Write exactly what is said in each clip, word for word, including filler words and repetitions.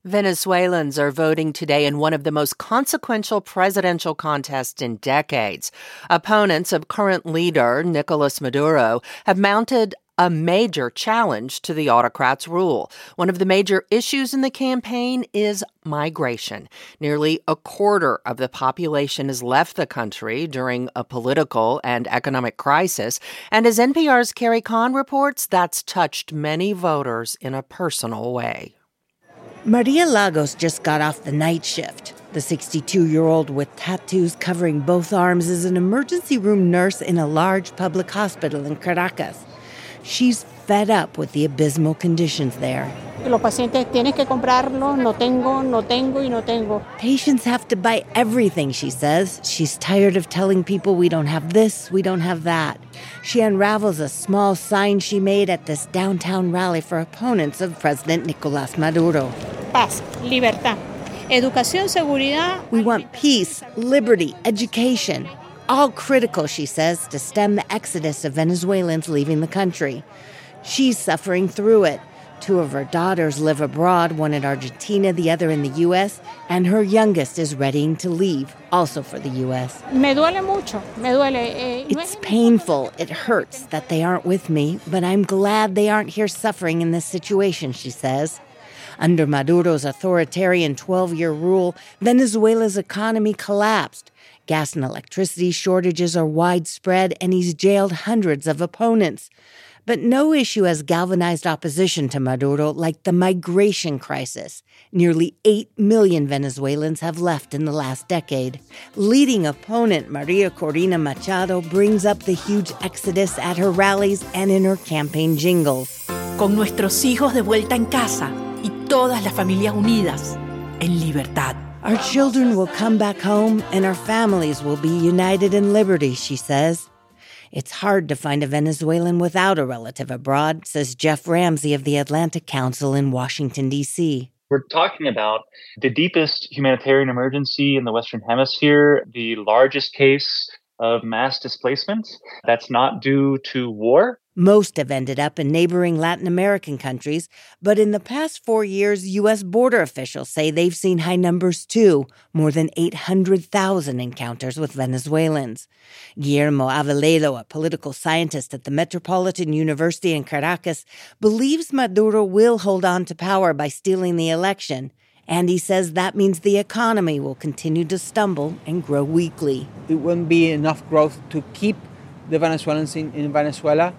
Venezuelans are voting today in one of the most consequential presidential contests in decades. Opponents of current leader Nicolas Maduro have mounted a major challenge to the autocrat's rule. One of the major issues in the campaign is migration. Nearly a quarter of the population has left the country during a political and economic crisis. And as N P R's Carrie Kahn reports, that's touched many voters in a personal way. Maria Lagos just got off the night shift. The sixty-two-year-old with tattoos covering both arms is an emergency room nurse in a large public hospital in Caracas. She's fed up with the abysmal conditions there. Los pacientes tienen que comprarlo, no tengo, no tengo y no tengo. Patients have to buy everything, she says. She's tired of telling people we don't have this, we don't have that. She unravels a small sign she made at this downtown rally for opponents of President Nicolas Maduro. Paz, libertad, educación, seguridad. We want peace, liberty, education. All critical, she says, to stem the exodus of Venezuelans leaving the country. She's suffering through it. Two of her daughters live abroad, one in Argentina, the other in the U S, and her youngest is readying to leave, also for the U S. Me duele mucho, me duele. Eh, it's painful, it hurts that they aren't with me, but I'm glad they aren't here suffering in this situation, she says. Under Maduro's authoritarian twelve-year rule, Venezuela's economy collapsed. Gas and electricity shortages are widespread, and he's jailed hundreds of opponents. But no issue has galvanized opposition to Maduro like the migration crisis. Nearly eight million Venezuelans have left in the last decade. Leading opponent Maria Corina Machado brings up the huge exodus at her rallies and in her campaign jingles. Con nuestros hijos de vuelta en casa y todas las familias unidas en libertad. Our children will come back home and our families will be united in liberty, she says. It's hard to find a Venezuelan without a relative abroad, says Jeff Ramsey of the Atlantic Council in Washington, D C. We're talking about the deepest humanitarian emergency in the Western Hemisphere, the largest case of mass displacement that's not due to war. Most have ended up in neighboring Latin American countries, but in the past four years, U S border officials say they've seen high numbers too, more than eight hundred thousand encounters with Venezuelans. Guillermo Aveledo, a political scientist at the Metropolitan University in Caracas, believes Maduro will hold on to power by stealing the election. And he says that means the economy will continue to stumble and grow weakly. It wouldn't be enough growth to keep the Venezuelans in, in Venezuela.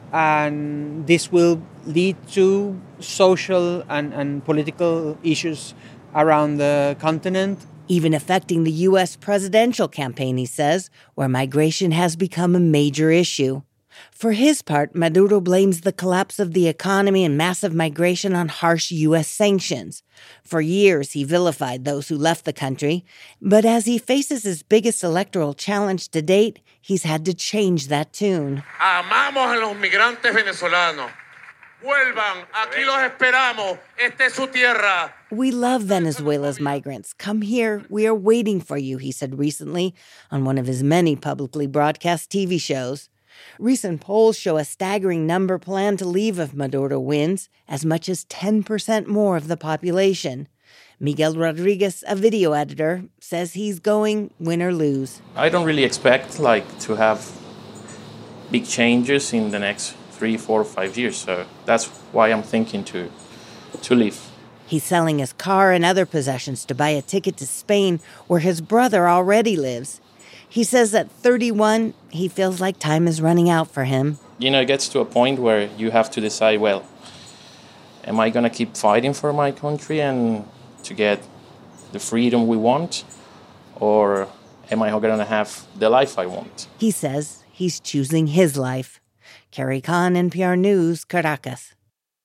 And this will lead to social and, and political issues around the continent. Even affecting the U S presidential campaign, he says, where migration has become a major issue. For his part, Maduro blames the collapse of the economy and massive migration on harsh U S sanctions. For years, he vilified those who left the country. But as he faces his biggest electoral challenge to date, he's had to change that tune. Amamos a los migrantes venezolanos. Vuelvan, aquí los esperamos. Esta es su tierra. We love Venezuela's migrants. Come here. We are waiting for you, he said recently on one of his many publicly broadcast T V shows. Recent polls show a staggering number plan to leave if Maduro wins, as much as ten percent more of the population. Miguel Rodriguez, a video editor, says he's going win or lose. I don't really expect like to have big changes in the next three, four, five years. So that's why I'm thinking to to leave. He's selling his car and other possessions to buy a ticket to Spain, where his brother already lives. He says at thirty-one, he feels like time is running out for him. You know, it gets to a point where you have to decide, well, am I going to keep fighting for my country and to get the freedom we want? Or am I going to have the life I want? He says he's choosing his life. Carrie Kahn, N P R News, Caracas.